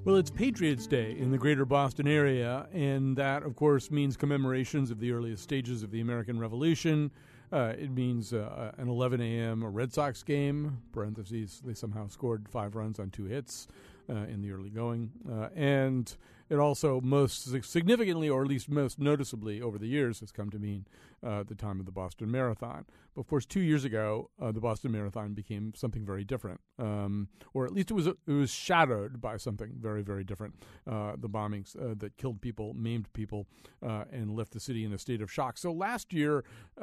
Well, it's Patriots Day in the greater Boston area, and that, of course, means commemorations of the earliest stages of the American Revolution. It means an 11 a.m. Red Sox game, parentheses, they somehow scored 5 runs on 2 hits in the early going. And it also most significantly, or at least most noticeably over the years, has come to mean the time of the Boston Marathon. But, of course, 2 years ago, the Boston Marathon became something very different, or at least it was shadowed by something very, very different. The bombings that killed people, maimed people, and left the city in a state of shock. So last year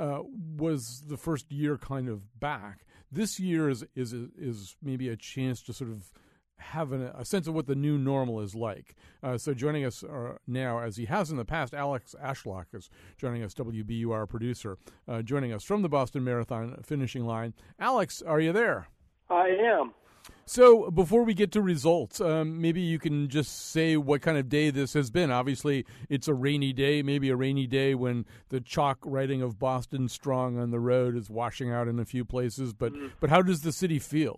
was the first year kind of back. This year is maybe a chance to sort of have a sense of what the new normal is like. So joining us now, as he has in the past, Alex Ashlock is joining us, WBUR producer, joining us from the Boston Marathon finishing line. Alex, are you there? I am. So before we get to results, maybe you can just say what kind of day this has been. Obviously, it's a rainy day, maybe a rainy day when the chalk writing of Boston Strong on the road is washing out in a few places. But how does the city feel?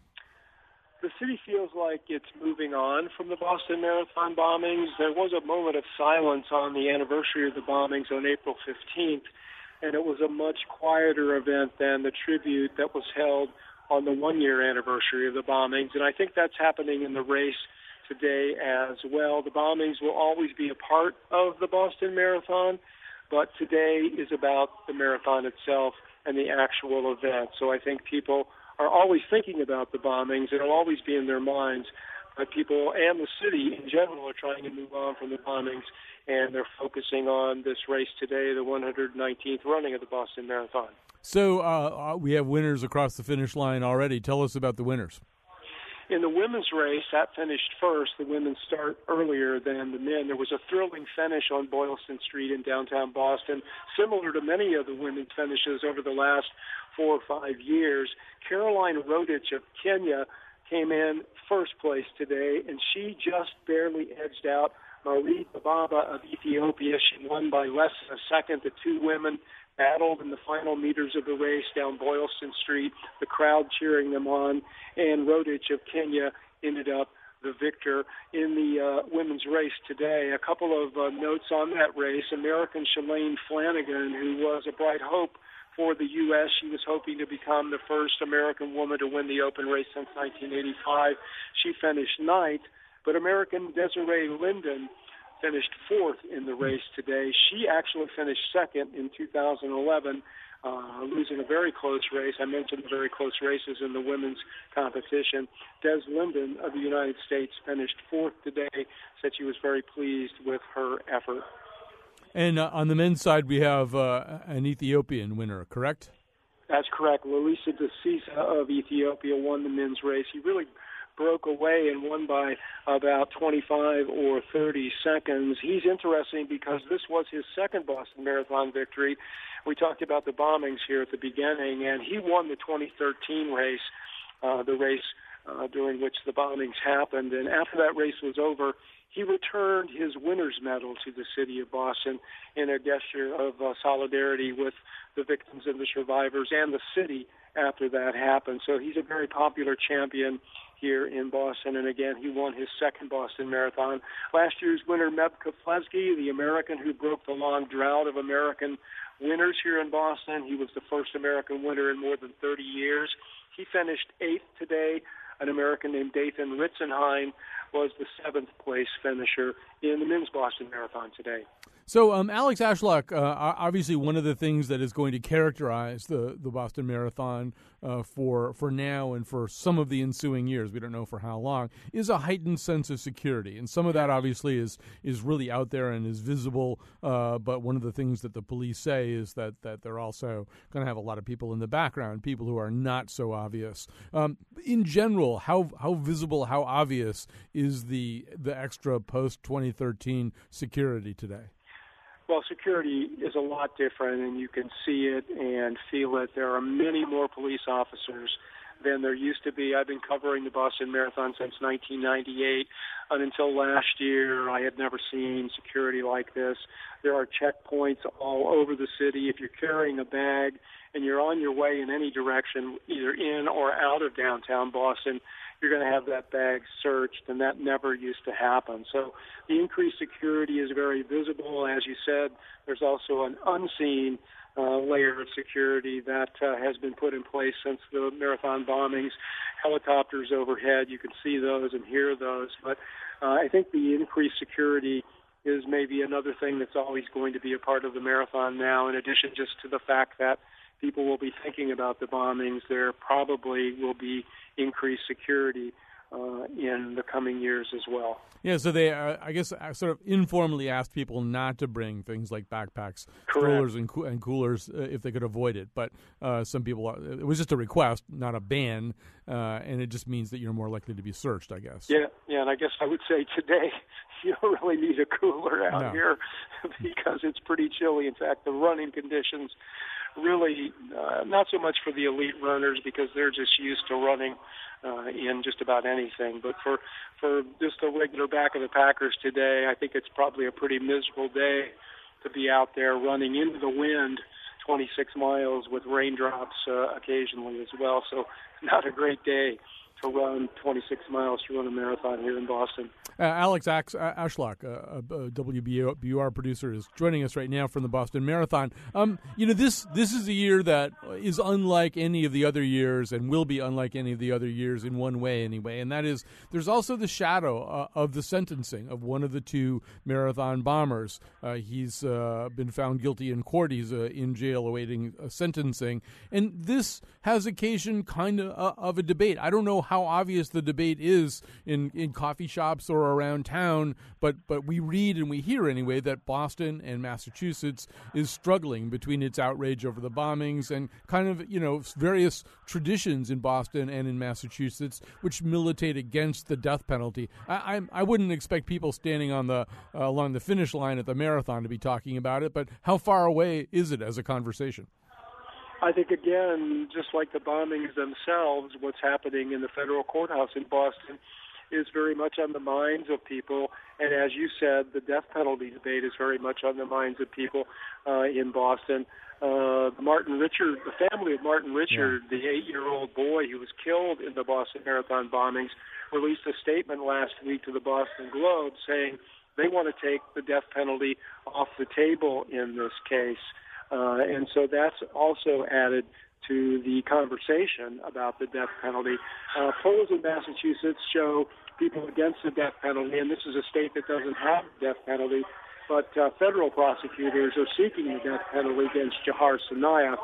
The city feels like it's moving on from the Boston Marathon bombings. There was a moment of silence on the anniversary of the bombings on April 15th, and it was a much quieter event than the tribute that was held on the one-year anniversary of the bombings. And I think that's happening in the race today as well. The bombings will always be a part of the Boston Marathon, but today is about the marathon itself and the actual event. So I think people are always thinking about the bombings. It'll always be in their minds. But people and the city in general are trying to move on from the bombings, and they're focusing on this race today, the 119th running of the Boston Marathon. So we have winners across the finish line already. Tell us about the winners. In the women's race, that finished first. The women start earlier than the men. There was a thrilling finish on Boylston Street in downtown Boston, similar to many of the women's finishes over the last 4 or 5 years. Caroline Rotich of Kenya came in first place today, and she just barely edged out Marie Bababa of Ethiopia. She won by less than a second. The two women battled in the final meters of the race down Boylston Street, the crowd cheering them on, and Rotich of Kenya ended up the victor in the women's race today. A couple of notes on that race. American Shalane Flanagan, who was a bright hope for the U.S. She was hoping to become the first American woman to win the open race since 1985. She finished ninth, but American Desiree Linden finished fourth in the race today. She actually finished second in 2011, losing a very close race. I mentioned the very close races in the women's competition. Des Linden of the United States finished fourth today, said she was very pleased with her effort. And on the men's side, we have an Ethiopian winner, correct? That's correct. Lalisa Desisa of Ethiopia won the men's race. He really broke away and won by about 25 or 30 seconds. He's interesting because this was his second Boston Marathon victory. We talked about the bombings here at the beginning, and he won the 2013 race, the race during which the bombings happened. And after that race was over, he returned his winner's medal to the city of Boston in a gesture of solidarity with the victims and the survivors and the city after that happened. So he's a very popular champion here in Boston, and again, he won his second Boston Marathon. Last year's winner, Meb Keflezighi, the American who broke the long drought of American winners here in Boston. He was the first American winner in more than 30 years. He finished 8th today. An American named Dathan Ritzenheim was the 7th place finisher in the men's Boston Marathon today. So, Alex Ashlock, obviously one of the things that is going to characterize the Boston Marathon for now and for some of the ensuing years, we don't know for how long, is a heightened sense of security. And some of that obviously is really out there and is visible, but one of the things that the police say is that they're also going to have a lot of people in the background, people who are not so obvious. In general, how visible, how obvious is the extra post-2013 security today? Well, security is a lot different, and you can see it and feel it. There are many more police officers than there used to be. I've been covering the Boston Marathon since 1998, and until last year, I had never seen security like this. There are checkpoints all over the city. If you're carrying a bag and you're on your way in any direction, either in or out of downtown Boston, you're going to have that bag searched, and that never used to happen. So the increased security is very visible. As you said, there's also an unseen layer of security that has been put in place since the marathon bombings. Helicopters overhead, you can see those and hear those. But I think the increased security is maybe another thing that's always going to be a part of the marathon now, in addition just to the fact that people will be thinking about the bombings. There probably will be increased security in the coming years as well. Yeah, so they, I guess, sort of informally asked people not to bring things like backpacks, Correct. strollers, and coolers if they could avoid it. But some people, it was just a request, not a ban, and it just means that you're more likely to be searched, I guess. Yeah, and I guess I would say today you don't really need a cooler out here because it's pretty chilly. In fact, the running conditions really not so much for the elite runners because they're just used to running in just about anything. But for just the regular back of the packers today, I think it's probably a pretty miserable day to be out there running into the wind 26 miles with raindrops occasionally as well. So not a great day to run 26 miles to run a marathon here in Boston. Alex Ashlock, a WBUR producer, is joining us right now from the Boston Marathon. This is a year that is unlike any of the other years and will be unlike any of the other years in one way anyway, and that is there's also the shadow of the sentencing of one of the two marathon bombers. He's been found guilty in court. He's in jail awaiting sentencing, and this has occasioned kind of a debate. I don't know how obvious the debate is in coffee shops or around town, but we read and we hear anyway that Boston and Massachusetts is struggling between its outrage over the bombings and kind of, various traditions in Boston and in Massachusetts which militate against the death penalty. I wouldn't expect people standing on along the finish line at the marathon to be talking about it, but how far away is it as a conversation? I think, again, just like the bombings themselves, what's happening in the federal courthouse in Boston is very much on the minds of people. And as you said, the death penalty debate is very much on the minds of people in Boston. The family of Martin Richard, the 8-year-old boy who was killed in the Boston Marathon bombings, released a statement last week to the Boston Globe saying they want to take the death penalty off the table in this case. And so that's also added to the conversation about the death penalty. Polls in Massachusetts show people against the death penalty, and this is a state that doesn't have the death penalty, but federal prosecutors are seeking the death penalty against Jahar Sanaya,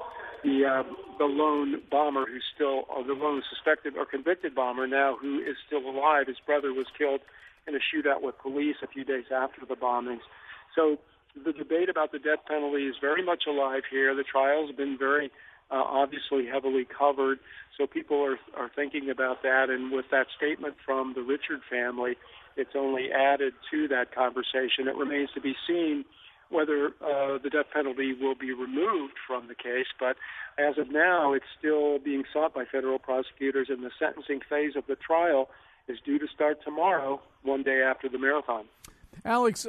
the lone bomber who's still, or the lone suspected or convicted bomber now who is still alive. His brother was killed in a shootout with police a few days after the bombings. So the debate about the death penalty is very much alive here. The trial's been very obviously heavily covered, so people are thinking about that. And with that statement from the Richard family, it's only added to that conversation. It remains to be seen whether the death penalty will be removed from the case, but as of now, it's still being sought by federal prosecutors, and the sentencing phase of the trial is due to start tomorrow, one day after the marathon. Alex,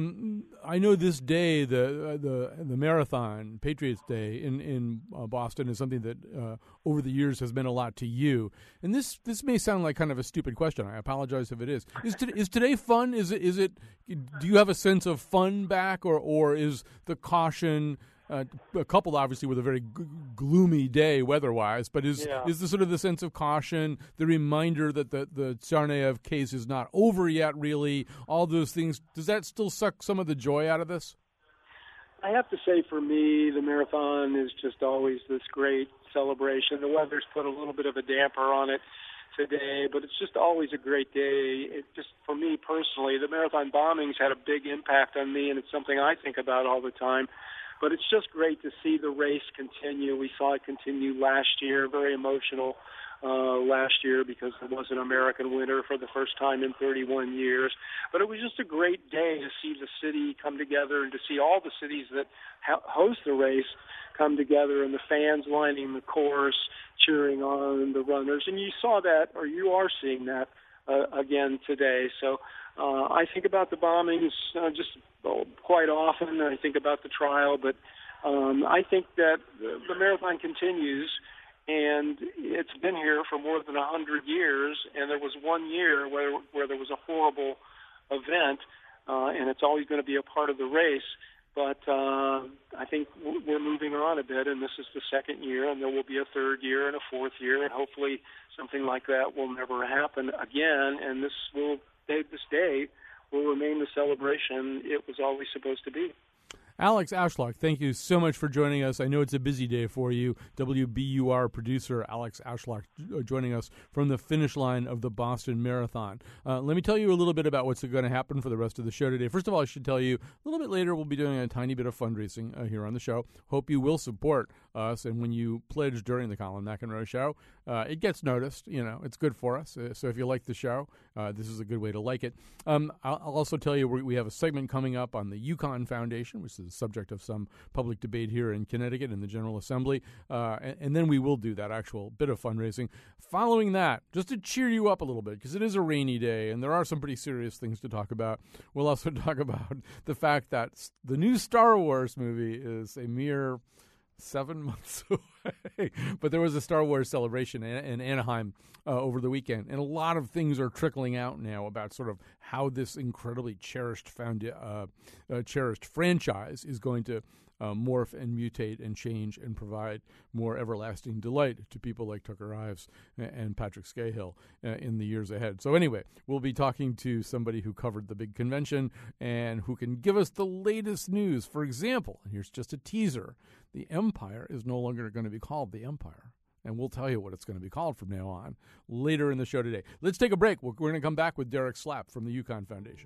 I know this day, the marathon, Patriots Day in Boston, is something that over the years has meant a lot to you. And this may sound like kind of a stupid question. I apologize if it is. Is today fun? Is it? Do you have a sense of fun back, or is the caution? Coupled obviously with a very gloomy day weather-wise, but is the sort of the sense of caution, the reminder that the Tsarnaev case is not over yet, really, all those things, does that still suck some of the joy out of this? I have to say, for me, the marathon is just always this great celebration. The weather's put a little bit of a damper on it today, but it's just always a great day. It just, for me personally, the marathon bombings had a big impact on me, and it's something I think about all the time. But it's just great to see the race continue. We saw it continue last year, very emotional last year because there was an American winner for the first time in 31 years. But it was just a great day to see the city come together and to see all the cities that host the race come together and the fans lining the course, cheering on the runners. And you saw that, or you are seeing that again today. So I think about the bombings quite often. I think about the trial, but I think that the marathon continues, and it's been here for more than 100 years. And there was one year where there was a horrible event, and it's always going to be a part of the race. But I think we're moving on a bit, and this is the second year, and there will be a third year and a fourth year, and hopefully something like that will never happen again. And this day will remain the celebration it was always supposed to be. Alex Ashlock, thank you so much for joining us. I know it's a busy day for you. WBUR producer Alex Ashlock joining us from the finish line of the Boston Marathon. Let me tell you a little bit about what's going to happen for the rest of the show today. First of all, I should tell you a little bit later we'll be doing a tiny bit of fundraising here on the show. Hope you will support us, and when you pledge during the Colin McEnroe Show, it gets noticed. It's good for us. So if you like the show, this is a good way to like it. I'll also tell you we have a segment coming up on the UConn Foundation, which is the subject of some public debate here in Connecticut in the General Assembly, and then we will do that actual bit of fundraising. Following that, just to cheer you up a little bit, because it is a rainy day and there are some pretty serious things to talk about, we'll also talk about the fact that the new Star Wars movie is a mere 7 months away. But there was a Star Wars celebration in Anaheim over the weekend, and a lot of things are trickling out now about sort of how this incredibly cherished franchise is going to morph and mutate and change and provide more everlasting delight to people like Tucker Ives and Patrick Scahill in the years ahead. So anyway, we'll be talking to somebody who covered the big convention and who can give us the latest news. For example, and here's just a teaser, the Empire is no longer going to be called the Empire. And we'll tell you what it's going to be called from now on later in the show today. Let's take a break. We're going to come back with Derek Slapp from the UConn Foundation.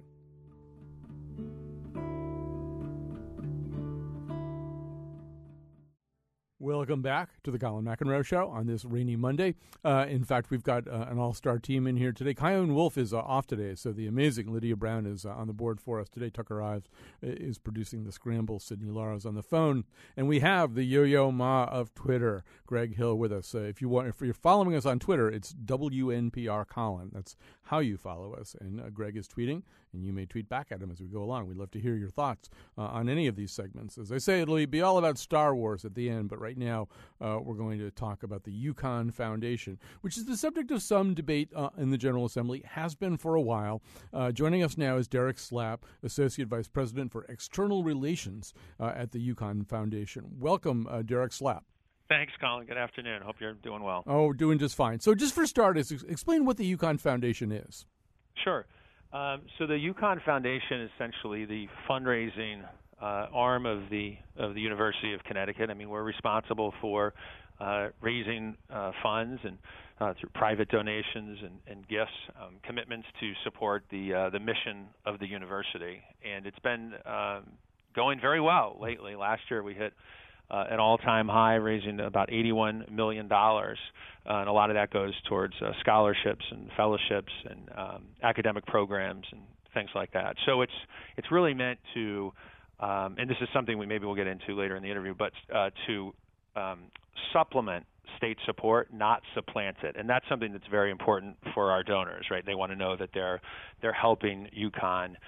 Welcome back to the Colin McEnroe Show on this rainy Monday. In fact, we've got an all-star team in here today. Kyone Wolf is off today, so the amazing Lydia Brown is on the board for us today. Tucker Ives is producing the scramble. Sydney Lara's on the phone. And we have the Yo-Yo Ma of Twitter, Greg Hill, with us. If you're following us on Twitter, it's WNPR Colin. That's how you follow us. And Greg is tweeting, and you may tweet back at him as we go along. We'd love to hear your thoughts on any of these segments. As I say, it'll be all about Star Wars at the end, but right now we're going to talk about the UConn Foundation, which is the subject of some debate in the General Assembly, has been for a while. Joining us now is Derek Slapp, Associate Vice President for External Relations at the UConn Foundation. Welcome, Derek Slapp. Thanks, Colin. Good afternoon. Hope you're doing well. Oh, doing just fine. So just for starters, explain what the UConn Foundation is. Sure. So the UConn Foundation is essentially the fundraising arm of the University of Connecticut. I mean, we're responsible for raising funds and through private donations and gifts, commitments to support the mission of the university. And it's been going very well lately. Last year we hit an all-time high, raising about $81 million, and a lot of that goes towards scholarships and fellowships and academic programs and things like that. So it's really meant to, and this is something we'll get into later in the interview, but to supplement state support, not supplant it, and that's something that's very important for our donors, right? They want to know that they're helping UConn,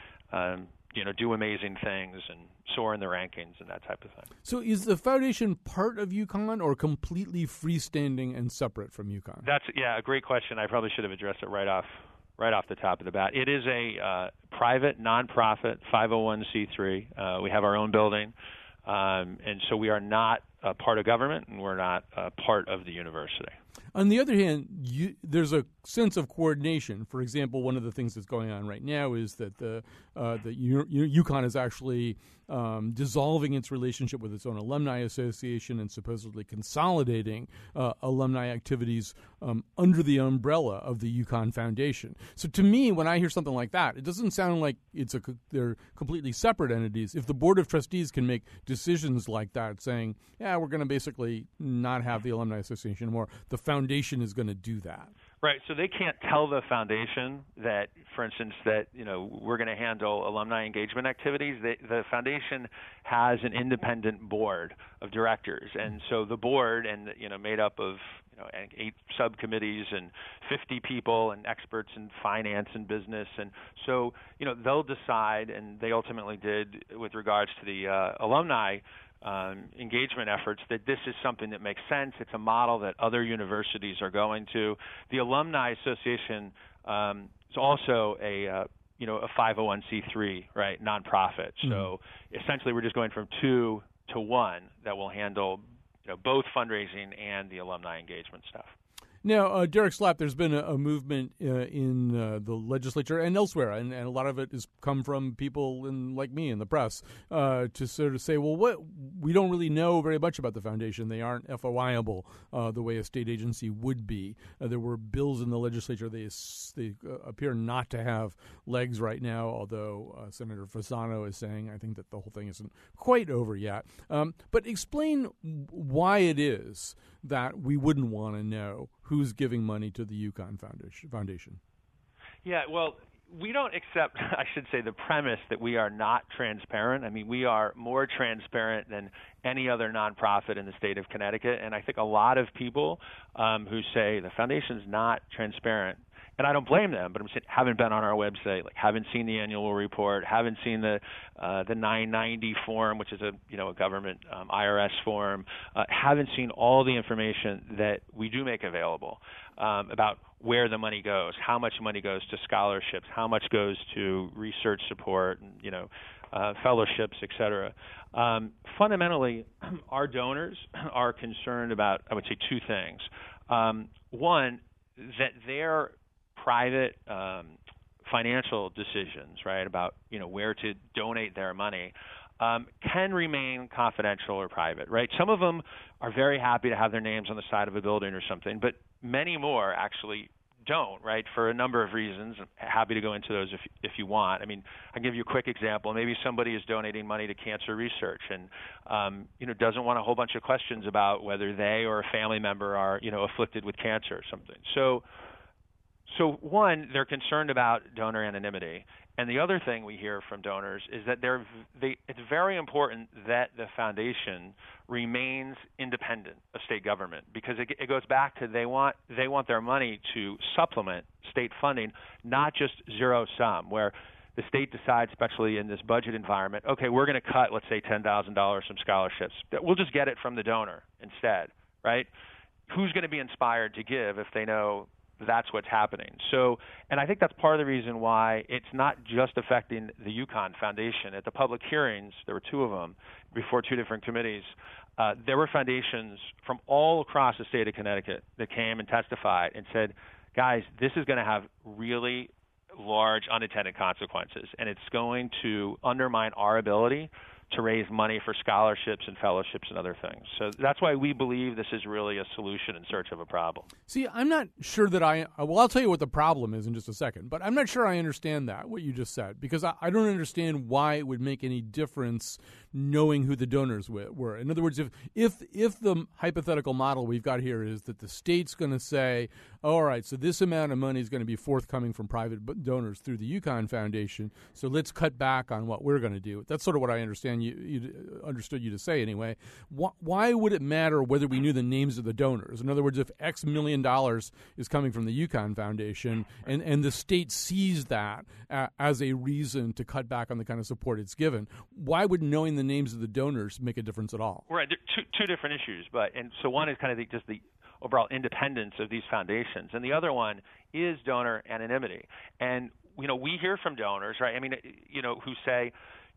do amazing things and soar in the rankings and that type of thing. So is the foundation part of UConn or completely freestanding and separate from UConn? That's a great question. I probably should have addressed it right off the top of the bat. It is a private, nonprofit, 501c3. We have our own building, and so we are not a part of government, and we're not a part of the university. On the other hand, there's a sense of coordination. For example, one of the things that's going on right now is that the UConn is actually dissolving its relationship with its own alumni association and supposedly consolidating alumni activities under the umbrella of the UConn Foundation. So to me, when I hear something like that, it doesn't sound like they're completely separate entities. If the Board of Trustees can make decisions like that, saying, we're going to basically not have the alumni association anymore, the foundation is going to do that. Right. So they can't tell the foundation that, for instance, that we're going to handle alumni engagement activities. The foundation has an independent board of directors, and so the board, and made up of 8 subcommittees and 50 people and experts in finance and business, and so they'll decide, and they ultimately did with regards to the alumni engagement efforts, that this is something that makes sense. It's a model that other universities are going to. The Alumni Association is also a 501c3, right, nonprofit. So essentially, we're just going from 2 to 1 that will handle both fundraising and the alumni engagement stuff. Now, Derek Slapp, there's been a movement in the legislature and elsewhere, and a lot of it has come from people like me in the press to sort of say, well, we don't really know very much about the foundation. They aren't FOIable the way a state agency would be. There were bills in the legislature. They appear not to have legs right now, although Senator Fasano is saying, I think, that the whole thing isn't quite over yet. But explain why it is that we wouldn't want to know who's giving money to the UConn Foundation. Yeah, well, we don't accept, I should say, the premise that we are not transparent. I mean, we are more transparent than any other nonprofit in the state of Connecticut, and I think a lot of people who say the foundation's not transparent, and I don't blame them, but I'm saying haven't been on our website, haven't seen the annual report, haven't seen the 990 form, which is a government IRS form, haven't seen all the information that we do make available about where the money goes, how much money goes to scholarships, how much goes to research support, and fellowships, et cetera. Fundamentally, our donors are concerned about, I would say, 2 things. One, that their private financial decisions, right, about where to donate their money, can remain confidential or private, right? Some of them are very happy to have their names on the side of a building or something, but many more actually don't, right, for a number of reasons. I'm happy to go into those if you want. I mean, I'll give you a quick example. Maybe somebody is donating money to cancer research and, doesn't want a whole bunch of questions about whether they or a family member are, afflicted with cancer or something. So one, they're concerned about donor anonymity. And the other thing we hear from donors is that it's very important that the foundation remains independent of state government, because it goes back to they want their money to supplement state funding, not just zero sum, where the state decides, especially in this budget environment, okay, we're going to cut, let's say, $10,000 from scholarships. We'll just get it from the donor instead, right? Who's going to be inspired to give if they know that's what's happening? So, and I think that's part of the reason why it's not just affecting the UConn Foundation. At the public hearings, there were 2 of them before 2 different committees. There were foundations from all across the state of Connecticut that came and testified and said, guys, this is going to have really large unintended consequences, and it's going to undermine our ability to raise money for scholarships and fellowships and other things. So that's why we believe this is really a solution in search of a problem. See, I'm not sure that I'll tell you what the problem is in just a second, but I'm not sure I understand what you just said, because I don't understand why it would make any difference knowing who the donors were. In other words, if the hypothetical model we've got here is that the state's going to say, all right, so this amount of money is going to be forthcoming from private donors through the UConn Foundation, so let's cut back on what we're going to do. That's sort of what I understand you understood you to say anyway. Why would it matter whether we knew the names of the donors? In other words, if X million dollars is coming from the UConn Foundation and the state sees that as a reason to cut back on the kind of support it's given, why would knowing the names of the donors make a difference at all? Right. There are two different issues, and so one is kind of just the overall independence of these foundations, and the other one is donor anonymity. And we hear from donors, right? I mean, who say,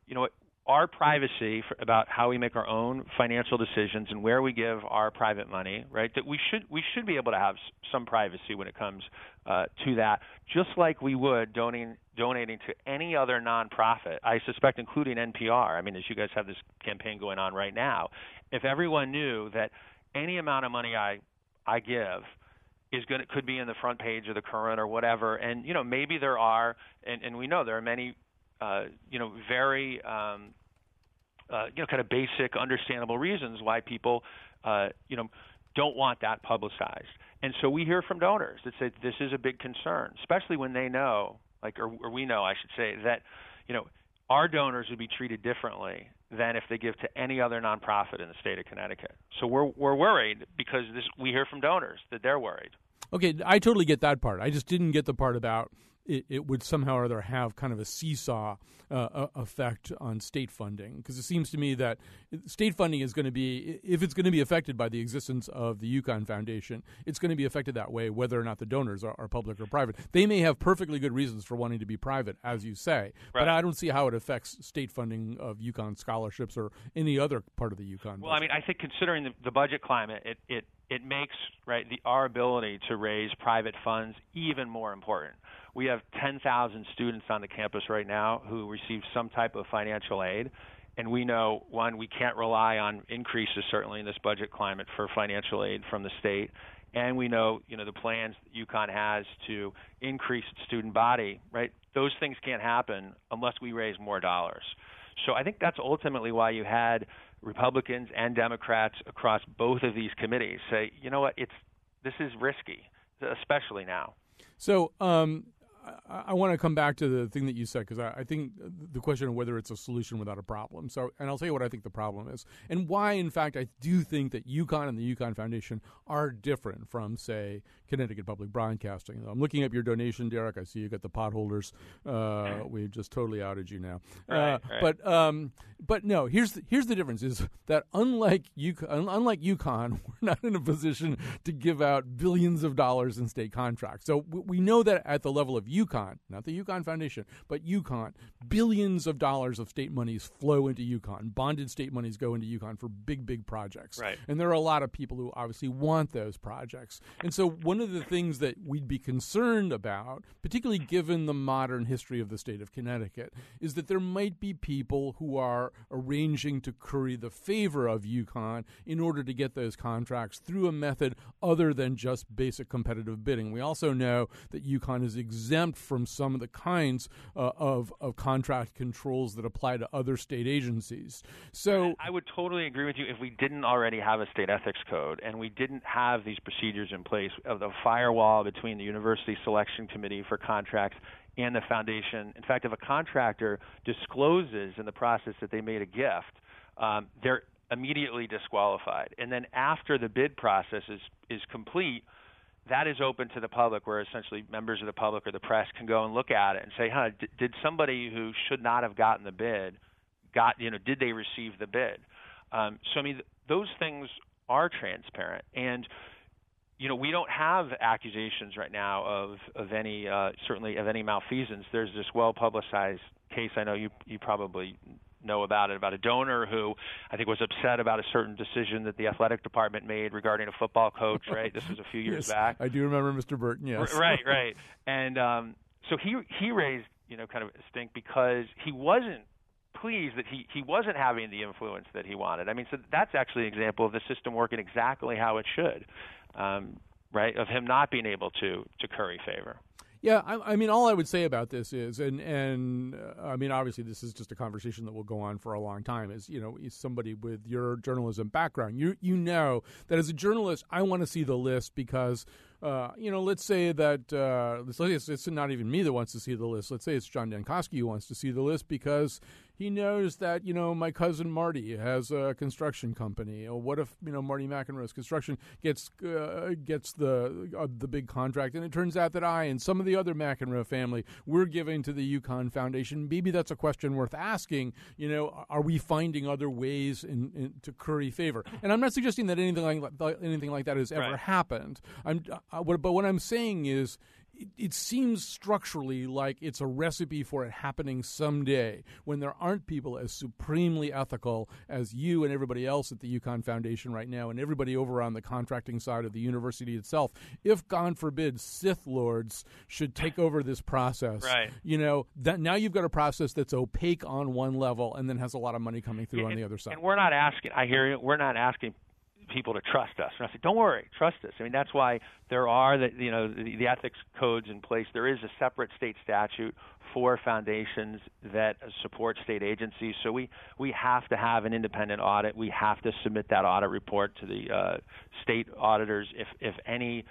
our privacy about how we make our own financial decisions and where we give our private money, right? That we should be able to have some privacy when it comes to that, just like we would donating to any other nonprofit. I suspect, including NPR. I mean, as you guys have this campaign going on right now, if everyone knew that any amount of money I give could be in the front page of the Current or whatever, and maybe there are, and we know there are many. Very, kind of basic, understandable reasons why people, don't want that publicized. And so we hear from donors that say this is a big concern, especially when they know, or we know, I should say, that, our donors would be treated differently than if they give to any other nonprofit in the state of Connecticut. So we're worried because we hear from donors that they're worried. Okay, I totally get that part. I just didn't get the part about it would somehow or other have kind of a seesaw effect on state funding, because it seems to me that state funding is going to be, if it's going to be affected by the existence of the UConn Foundation, it's going to be affected that way whether or not the donors are public or private. They may have perfectly good reasons for wanting to be private, as you say, but I don't see how it affects state funding of UConn scholarships or any other part of the UConn budget. Well, I mean, I think considering the budget climate, it makes our ability to raise private funds even more important. We have 10,000 students on the campus right now who receive some type of financial aid, and we know, one, we can't rely on increases certainly in this budget climate for financial aid from the state, and we know, the plans that UConn has to increase its student body, right? Those things can't happen unless we raise more dollars. So I think that's ultimately why you had Republicans and Democrats across both of these committees say, you know what, this is risky, especially now. So I want to come back to the thing that you said, because I think the question of whether it's a solution without a problem. So, and I'll tell you what I think the problem is, and why, in fact, I do think that UConn and the UConn Foundation are different from, say, Connecticut Public Broadcasting. I'm looking up your donation, Derek. I see you got the potholders. We just totally outed you now. Right. But no. Here's the difference: is that unlike UConn, we're not in a position to give out billions of dollars in state contracts. So we know that at the level of UConn, not the UConn Foundation, but UConn, billions of dollars of state monies flow into UConn. Bonded state monies go into UConn for big projects. Right. And there are a lot of people who obviously want those projects. And so one of the things that we'd be concerned about, particularly given the modern history of the state of Connecticut, is that there might be people who are arranging to curry the favor of UConn in order to get those contracts through a method other than just basic competitive bidding. We also know that UConn is exempt from some of the kinds of contract controls that apply to other state agencies. So I would totally agree with you if we didn't already have a state ethics code and we didn't have these procedures in place of the firewall between the University Selection Committee for contracts and the foundation. In fact, if a contractor discloses in the process that they made a gift, they're immediately disqualified. And then after the bid process is complete, that is open to the public, where essentially members of the public or the press can go and look at it and say, did somebody who should not have gotten the bid did they receive the bid? So I mean, those things are transparent, and we don't have accusations right now of any certainly of any malfeasance. There's this well-publicized case I know you probably know about a donor who I think was upset about a certain decision that the athletic department made regarding a football coach, right? This was a few years back. I do remember Mr. Burton, yes. Right. And so he raised, kind of a stink because he wasn't pleased that he wasn't having the influence that he wanted. I mean, so that's actually an example of the system working exactly how it should, right, of him not being able to curry favor. Yeah, I mean, all I would say about this is, and I mean, obviously this is just a conversation that will go on for a long time, is, is somebody with your journalism background. You know that as a journalist, I want to see the list because, let's say that, it's not even me that wants to see the list. Let's say it's John Dankosky who wants to see the list because he knows that, my cousin Marty has a construction company. Or what if, Marty McEnroe's construction gets the big contract, and it turns out that I and some of the other McEnroe family, we're giving to the UConn Foundation. Maybe that's a question worth asking. Are we finding other ways to curry favor? And I'm not suggesting that anything like that has ever happened. But what I'm saying is, it seems structurally like it's a recipe for it happening someday when there aren't people as supremely ethical as you and everybody else at the UConn Foundation right now and everybody over on the contracting side of the university itself. If, God forbid, Sith Lords should take over this process, that now you've got a process that's opaque on one level and then has a lot of money coming through on the other side. And we're not asking, I hear you, we're not asking people to trust us. And I say, don't worry, trust us. I mean, that's why there are the ethics codes in place. There is a separate state statute for foundations that support state agencies. So we have to have an independent audit. We have to submit that audit report to the state auditors. If any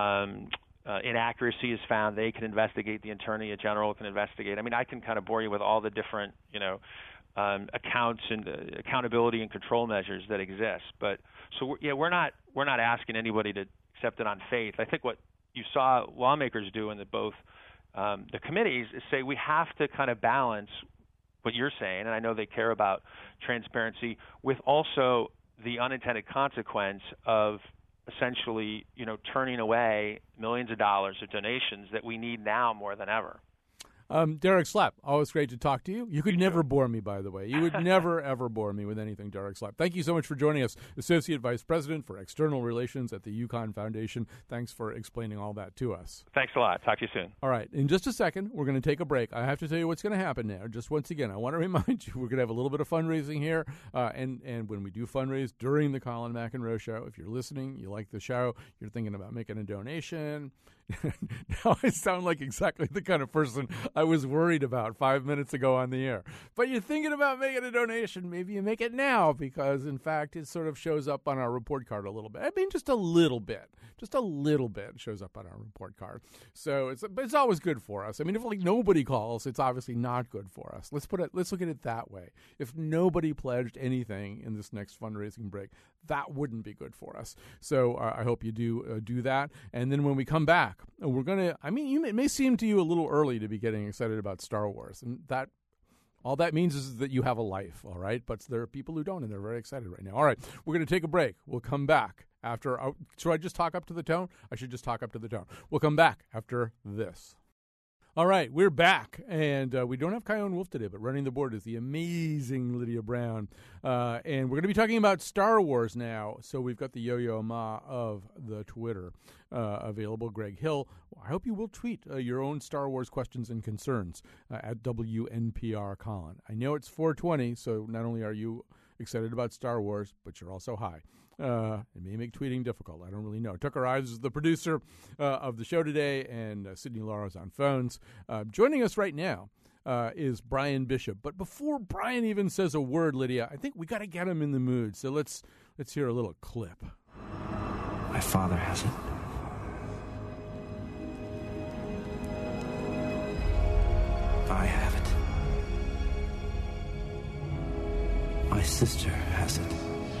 inaccuracy is found, they can investigate. The Attorney General can investigate. I mean, I can kind of bore you with all the different, accounts and accountability and control measures that exist. But we're not asking anybody to accept it on faith. I think what you saw lawmakers do in both the committees is say we have to kind of balance what you're saying, and I know they care about transparency, with also the unintended consequence of essentially, turning away millions of dollars of donations that we need now more than ever. Derek Slapp, always great to talk to you. You could never bore me, by the way. You would never, ever bore me with anything, Derek Slapp. Thank you so much for joining us, Associate Vice President for External Relations at the UConn Foundation. Thanks for explaining all that to us. Thanks a lot. Talk to you soon. All right. In just a second, we're going to take a break. I have to tell you what's going to happen now. Just once again, I want to remind you, we're going to have a little bit of fundraising here. And when we do fundraise during the Colin McEnroe Show, if you're listening, you like the show, you're thinking about making a donation. Now I sound like exactly the kind of person I was worried about 5 minutes ago on the air. But you're thinking about making a donation, maybe you make it now because, in fact, it sort of shows up on our report card a little bit. I mean, just a little bit shows up on our report card. So it's always good for us. I mean, if nobody calls, it's obviously not good for us. Let's look at it that way. If nobody pledged anything in this next fundraising break, that wouldn't be good for us. So I hope you do that. And then when we come back, we're going to, it may seem to you a little early to be getting excited about Star Wars. And all that means is that you have a life, all right? But there are people who don't, and they're very excited right now. All right, we're going to take a break. We'll come back after. Should I just talk up to the tone? I should just talk up to the tone. We'll come back after this. All right, we're back, and we don't have Kyone Wolf today, but running the board is the amazing Lydia Brown. And we're going to be talking about Star Wars now. So we've got the Yo-Yo Ma of the Twitter available, Greg Hill. I hope you will tweet your own Star Wars questions and concerns at WNPR Colin. I know it's 420, so not only are you excited about Star Wars, but you're also high. It may make tweeting difficult. I don't really know. Tucker Ives is the producer of the show today, and Sydney Laura's on phones. Joining us right now is Brian Bishop. But before Brian even says a word, Lydia, I think we got to get him in the mood. So let's hear a little clip. My father has it. I have it. My sister has it.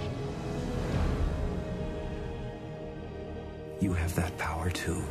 You have that power, too.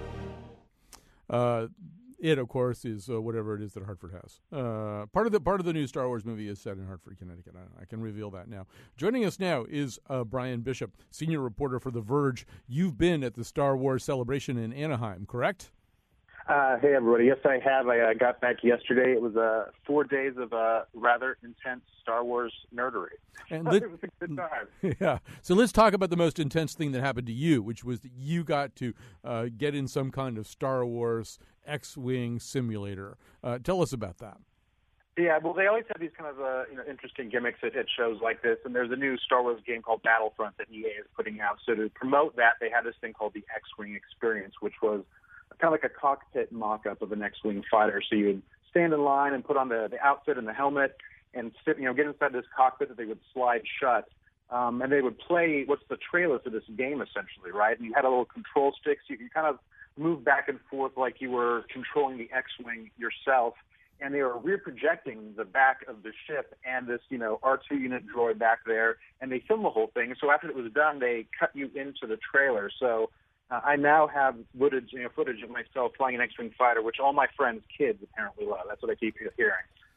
It, of course, is whatever it is that Hartford has. Part of the new Star Wars movie is set in Hartford, Connecticut. I can reveal that now. Joining us now is Brian Bishop, senior reporter for The Verge. You've been at the Star Wars celebration in Anaheim, correct? Hey, everybody. Yes, I have. I got back yesterday. It was 4 days of rather intense Star Wars nerdery. And it was a good time. Yeah. So let's talk about the most intense thing that happened to you, which was that you got to get in some kind of Star Wars X-Wing simulator. Tell us about that. Yeah, well, they always have these kind of interesting gimmicks at shows like this, and there's a new Star Wars game called Battlefront that EA is putting out. So to promote that, they had this thing called the X-Wing Experience, which was kind of like a cockpit mock-up of an X-Wing fighter. So you would stand in line and put on the outfit and the helmet and sit, get inside this cockpit that they would slide shut. And they would play what's the trailer for this game, essentially, right? And you had a little control stick, so you could kind of move back and forth like you were controlling the X-Wing yourself. And they were rear-projecting the back of the ship and this, R2 unit droid back there, and they filmed the whole thing. So after it was done, they cut you into the trailer. So I now have footage of myself flying an X-Wing fighter, which all my friends' kids apparently love. That's what I keep hearing.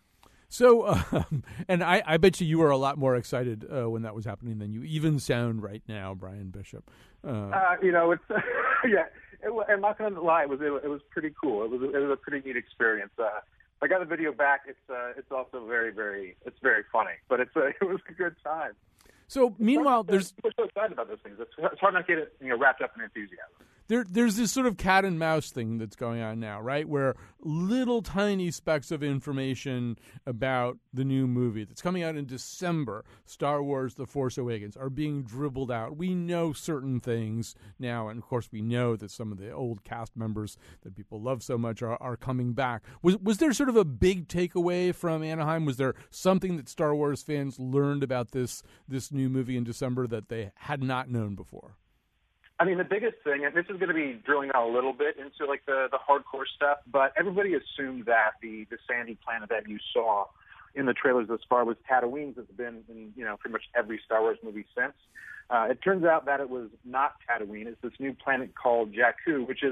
So, and I bet you were a lot more excited when that was happening than you even sound right now, Brian Bishop. It's yeah. I'm not going to lie. It was pretty cool. It was a pretty neat experience. I got the video back. It's also very, very funny, but it was a good time. So meanwhile, we're so excited about those things. It's hard not to get it wrapped up in enthusiasm. There's this sort of cat and mouse thing that's going on now, right? Where little tiny specks of information about the new movie that's coming out in December, Star Wars The Force Awakens, are being dribbled out. We know certain things now, and of course we know that some of the old cast members that people love so much are coming back. Was there sort of a big takeaway from Anaheim? Was there something that Star Wars fans learned about this new movie in December that they had not known before? I mean, the biggest thing, and this is going to be drilling down a little bit into like the hardcore stuff, but everybody assumed that the sandy planet that you saw in the trailers thus far was Tatooine. It's been in pretty much every Star Wars movie since. It turns out that it was not Tatooine. It's this new planet called Jakku, which is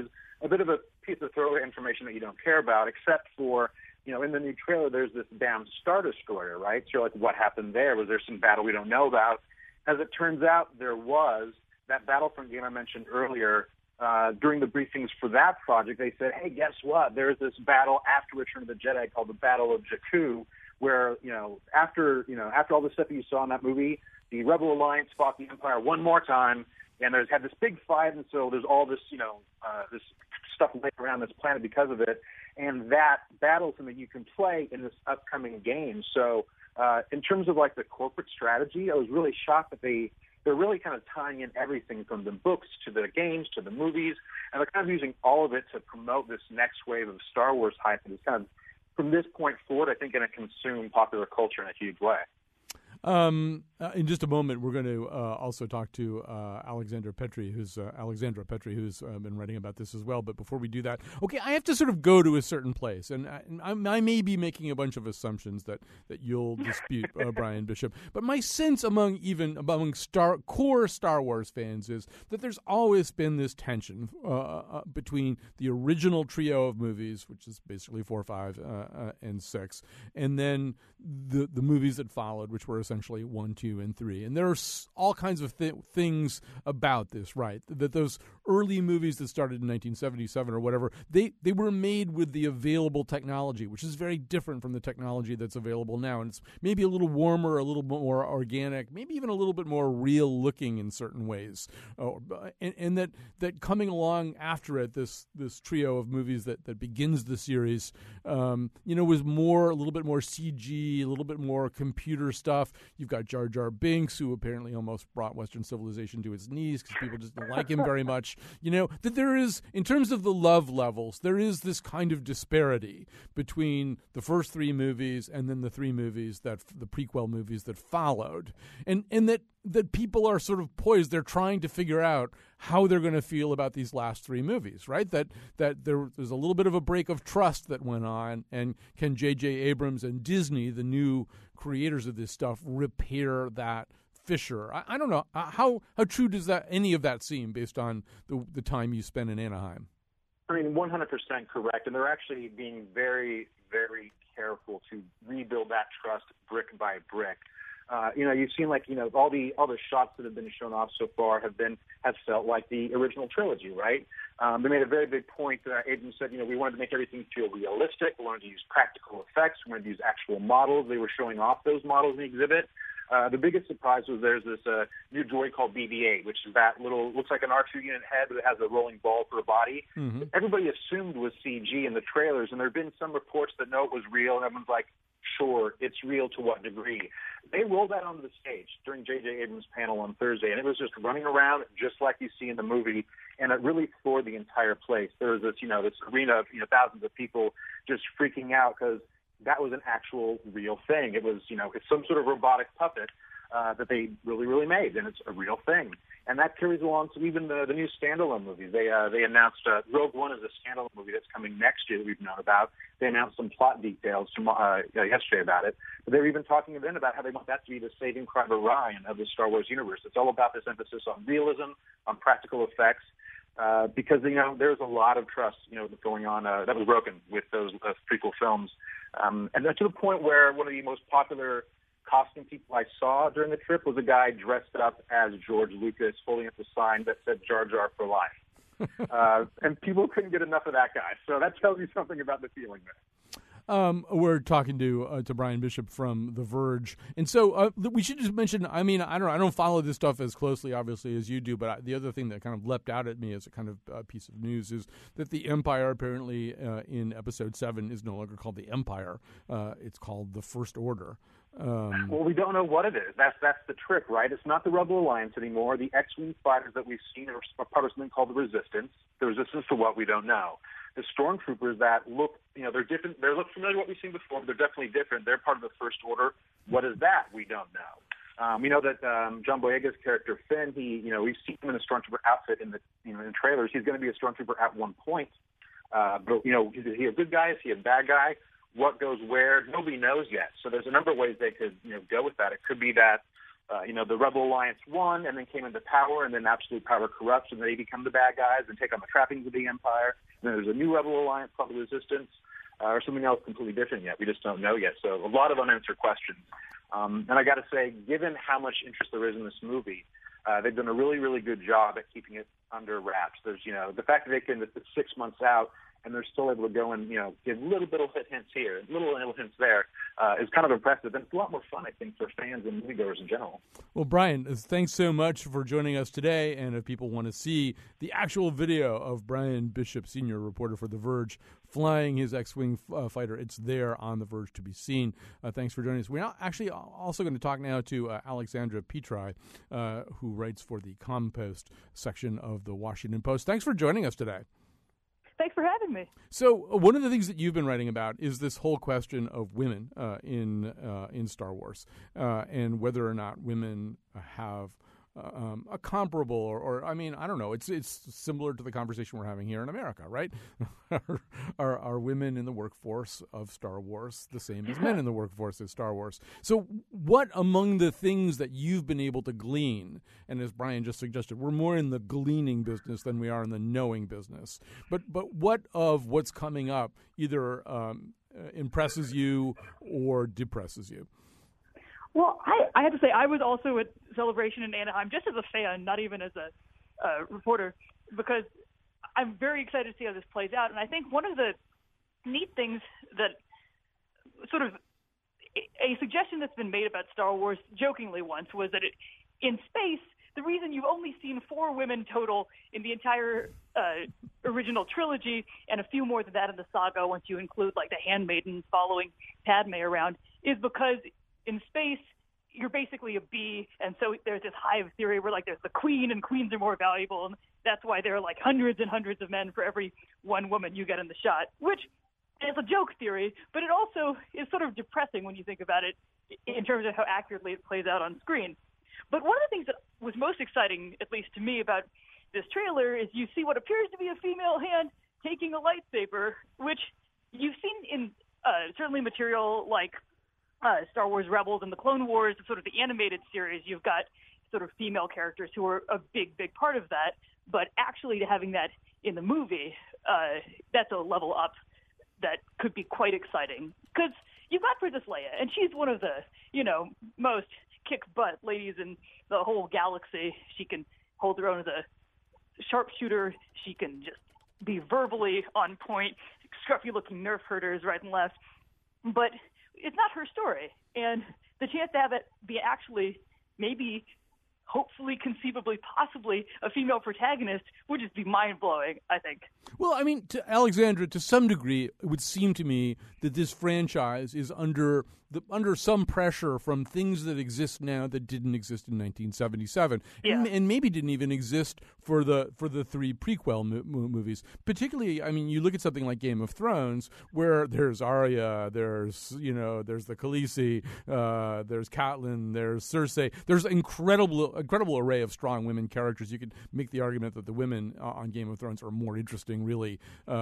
a bit of a piece of throwaway information that you don't care about, except for, in the new trailer, there's this damn Star Destroyer, right? So you're like, what happened there? Was there some battle we don't know about? As it turns out, there was. That Battlefront game I mentioned earlier, during the briefings for that project, they said, hey, guess what? There's this battle after Return of the Jedi called the Battle of Jakku, where, after all the stuff that you saw in that movie, the Rebel Alliance fought the Empire one more time, and there's had this big fight, and so there's all this, this stuff laid around this planet because of it, and that battle is something you can play in this upcoming game. So in terms of like the corporate strategy, I was really shocked that they're really kind of tying in everything from the books to the games to the movies, and they're kind of using all of it to promote this next wave of Star Wars hype. And it's kind of, from this point forward, I think, going to consume popular culture in a huge way. In just a moment, we're going to also talk to Alexandra Petri, who's been writing about this as well. But before we do that, okay, I have to sort of go to a certain place, and I may be making a bunch of assumptions that you'll dispute, Brian Bishop. But my sense among core Star Wars fans is that there's always been this tension between the original trio of movies, which is basically 4, 5, and 6, and then the movies that followed, which were essentially 1, 2, and 3. And there's all kinds of things about this, right? That those early movies that started in 1977 or whatever, they were made with the available technology, which is very different from the technology that's available now. And it's maybe a little warmer, a little bit more organic, maybe even a little bit more real looking in certain ways. And that coming along after it, this trio of movies that begins the series, was a little bit more CG, a little bit more computer stuff. You've got Jar Jar Binks, who apparently almost brought Western civilization to its knees because people just didn't like him very much. That there is, in terms of the love levels, there is this kind of disparity between the first 3 movies and then the 3 movies the prequel movies that followed. And that people are sort of poised. They're trying to figure out how they're going to feel about these last 3 movies, right? That there's a little bit of a break of trust that went on, and can J.J. Abrams and Disney, the new creators of this stuff, repair that fissure? I don't know. How true does any of that seem based on the time you spent in Anaheim? I mean, 100% correct, and they're actually being very, very careful to rebuild that trust brick by brick. You've seen all the shots that have been shown off so far have felt like the original trilogy, right? They made a very big point that Abrams said, we wanted to make everything feel realistic. We wanted to use practical effects. We wanted to use actual models. They were showing off those models in the exhibit. The biggest surprise was there's this new droid called BB-8, which is that looks like an R2 unit head, but it has a rolling ball for a body. Mm-hmm. Everybody assumed was CG in the trailers, and there have been some reports that no, it was real, and everyone's like, sure, it's real to what degree? They rolled that onto the stage during J.J. Abrams' panel on Thursday, and it was just running around just like you see in the movie, and it really floored the entire place. There was this, this arena of, thousands of people just freaking out because that was an actual real thing. It was, it's some sort of robotic puppet that they really, really made, and it's a real thing. And that carries along to even the new standalone movies. They announced Rogue One is a standalone movie that's coming next year that we've known about. They announced some plot details yesterday about it. But they were even talking then about how they want that to be the Saving Private Ryan of the Star Wars universe. It's all about this emphasis on realism, on practical effects, because there's a lot of trust going on that was broken with those prequel films, and to the point where one of the most popular costume people I saw during the trip was a guy dressed up as George Lucas holding up a sign that said Jar Jar for life. And people couldn't get enough of that guy. So that tells you something about the feeling there. We're talking to Brian Bishop from The Verge, and so we should just mention. I mean, I don't follow this stuff as closely, obviously, as you do. But the other thing that kind of leapt out at me as a kind of piece of news is that the Empire, apparently, in Episode 7, is no longer called the Empire. It's called the First Order. Well, we don't know what it is. That's the trick, right? It's not the Rebel Alliance anymore. The X-Wing fighters that we've seen are part of something called the Resistance. The Resistance to what we don't know. The Stormtroopers that look, they're different. They look familiar to what we've seen before, but they're definitely different. They're part of the First Order. What is that? We don't know. We know that John Boyega's character Finn, we've seen him in a Stormtrooper outfit in the trailers. He's going to be a Stormtrooper at one point. But is he a good guy? Is he a bad guy? What goes where? Nobody knows yet. So there's a number of ways they could, go with that. It could be that the Rebel Alliance won and then came into power, and then absolute power corrupts, and they become the bad guys and take on the trappings of the Empire. And then there's a new Rebel Alliance called the Resistance, or something else completely different yet. We just don't know yet. So a lot of unanswered questions. And I got to say, given how much interest there is in this movie, they've done a really, really good job at keeping it under wraps. There's, the fact that it's 6 months out and they're still able to go and, give little hints here, little hints there, is kind of impressive. And it's a lot more fun, I think, for fans and moviegoers in general. Well, Brian, thanks so much for joining us today. And if people want to see the actual video of Brian Bishop, senior reporter for The Verge, flying his X-Wing fighter, it's there on The Verge to be seen. Thanks for joining us. We're actually also going to talk now to Alexandra Petri, who writes for the Compost section of the Washington Post. Thanks for joining us today. Thanks for having me. So one of the things that you've been writing about is this whole question of women in Star Wars, and whether or not women have a comparable, or I mean, I don't know. It's similar to the conversation we're having here in America, right? are women in the workforce of Star Wars the same as men in the workforce of Star Wars? So what among the things that you've been able to glean, and as Brian just suggested, we're more in the gleaning business than we are in the knowing business. But what of what's coming up either impresses you or depresses you? Well, I have to say, I was also at Celebration in Anaheim, just as a fan, not even as a reporter, because I'm very excited to see how this plays out. And I think one of the neat things that sort of a suggestion that's been made about Star Wars jokingly once was that in space, the reason you've only seen 4 women total in the entire original trilogy, and a few more than that in the saga once you include like the handmaidens following Padme around, is because in space, you're basically a bee, and so there's this hive theory where, like, there's the queen, and queens are more valuable, and that's why there are, like, hundreds and hundreds of men for every one woman you get in the shot, which is a joke theory, but it also is sort of depressing when you think about it in terms of how accurately it plays out on screen. But one of the things that was most exciting, at least to me, about this trailer is you see what appears to be a female hand taking a lightsaber, which you've seen in certainly material like Star Wars Rebels and the Clone Wars, sort of the animated series. You've got sort of female characters who are a big part of that. But actually having that in the movie, that's a level up that could be quite exciting. Because you've got Princess Leia, and she's one of the, most kick-butt ladies in the whole galaxy. She can hold her own as a sharpshooter. She can just be verbally on point, scruffy-looking nerf herders right and left. But it's not her story, and the chance to have it be actually maybe, hopefully, conceivably, possibly a female protagonist would just be mind-blowing, I think. Well, I mean, to Alexandra, to some degree, it would seem to me that this franchise is under some pressure from things that exist now that didn't exist in 1977, and maybe didn't even exist for the 3 prequel movies. Particularly, I mean, you look at something like Game of Thrones, where there's Arya, there's the Khaleesi, there's Catelyn, there's Cersei. There's an incredible array of strong women characters. You could make the argument that the women on Game of Thrones are more interesting, really,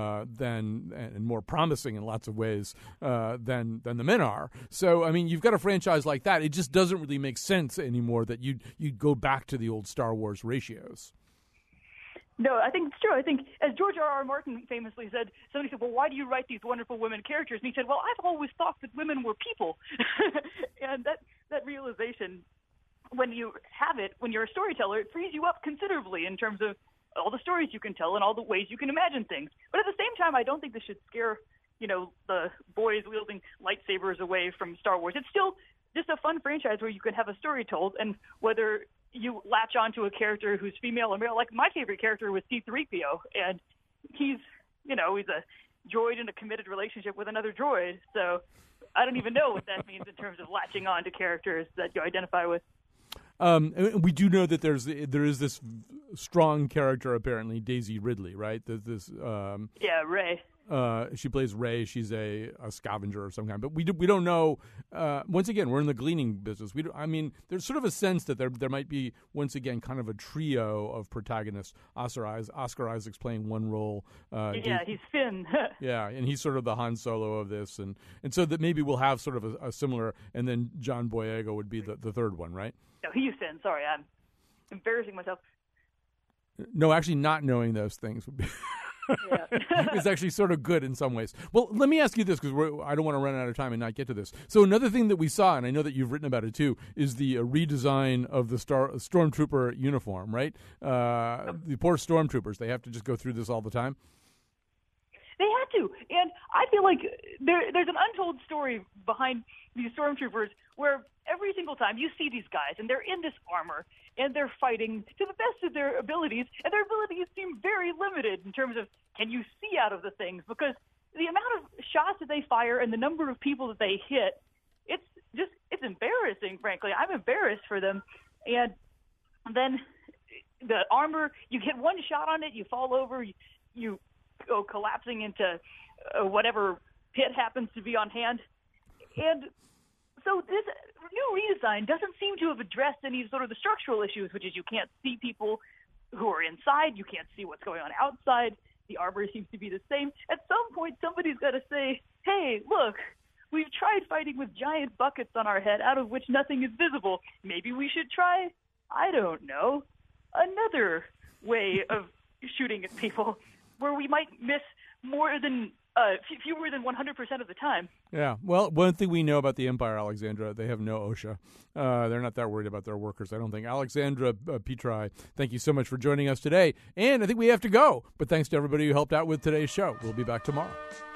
and more promising in lots of ways than the men are. So, I mean, you've got a franchise like that. It just doesn't really make sense anymore that you'd go back to the old Star Wars ratios. No, I think it's true. I think, as George R.R. Martin famously said, somebody said, well, why do you write these wonderful women characters? And he said, well, I've always thought that women were people. And that realization, when you have it, when you're a storyteller, it frees you up considerably in terms of all the stories you can tell and all the ways you can imagine things. But at the same time, I don't think this should scare the boys wielding lightsabers away from Star Wars. It's still just a fun franchise where you can have a story told, and whether you latch onto a character who's female or male, like my favorite character was C-3PO, and he's a droid in a committed relationship with another droid, so I don't even know what that means in terms of latching on to characters that you identify with. We do know that there is this strong character, apparently, Daisy Ridley, right? Rey. She plays Rey. She's a scavenger of some kind. But we don't know. Once again, we're in the gleaning business. There's sort of a sense that there might be, once again, kind of a trio of protagonists. Oscar Isaac's playing one role. He's Finn. Yeah, and he's sort of the Han Solo of this. And so that maybe we'll have sort of a similar, and then John Boyega would be the third one, right? No, he's Finn. Sorry, I'm embarrassing myself. No, actually not knowing those things would be... It's actually sort of good in some ways. Well, let me ask you this, because I don't want to run out of time and not get to this. So another thing that we saw, and I know that you've written about it too, is the redesign of the Stormtrooper uniform, right? The poor Stormtroopers, they have to just go through this all the time? They had to. And I feel like there's an untold story behind these Stormtroopers where every single time you see these guys and they're in this armor and they're fighting to the best of their abilities, and their abilities seem very limited in terms of can you see out of the things, because the amount of shots that they fire and the number of people that they hit, it's embarrassing, frankly. I'm embarrassed for them. And then the armor, you get one shot on it, you fall over, you go collapsing into whatever pit happens to be on hand. And so this new redesign doesn't seem to have addressed any sort of the structural issues, which is you can't see people who are inside, you can't see what's going on outside, the armor seems to be the same. At some point, somebody's got to say, hey, look, we've tried fighting with giant buckets on our head out of which nothing is visible. Maybe we should try, I don't know, another way of shooting at people where we might miss fewer than 100% of the time. Yeah. Well, one thing we know about the Empire, Alexandra, they have no OSHA. They're not that worried about their workers, I don't think. Alexandra Petri, thank you so much for joining us today. And I think we have to go. But thanks to everybody who helped out with today's show. We'll be back tomorrow.